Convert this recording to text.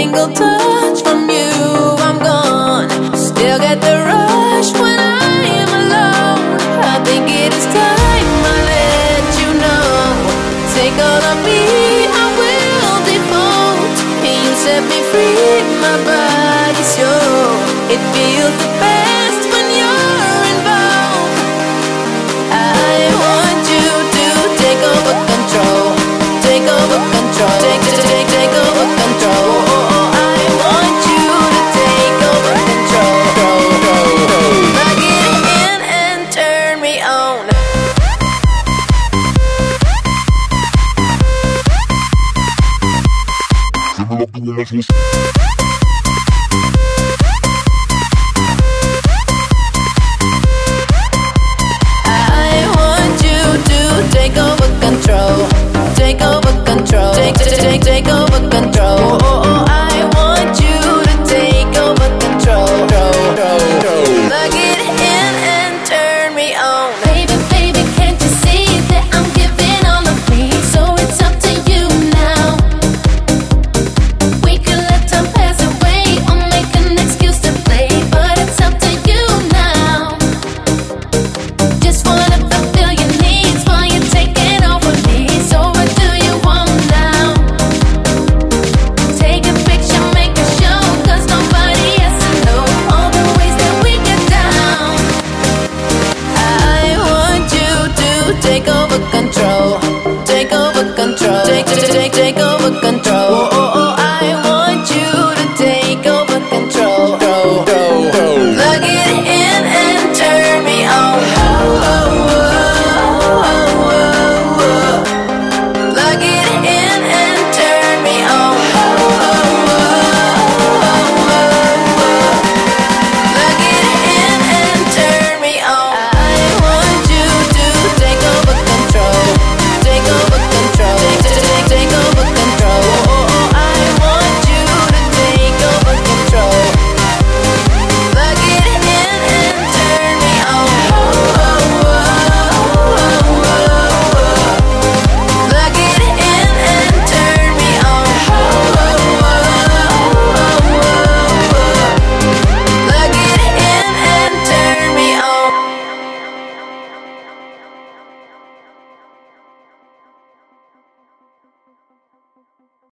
single touch from you, I'm gone. Still get the rush when I am alone. I think it is time I let you know. Take all of me, I will devote. And you set me free, my body's yours. It feels the best when you're involved. I want you to take over control. Take over control. Take over control. I want you to take over control. Plug it in and turn me on. I want you to take over control. Take over control. Take over control.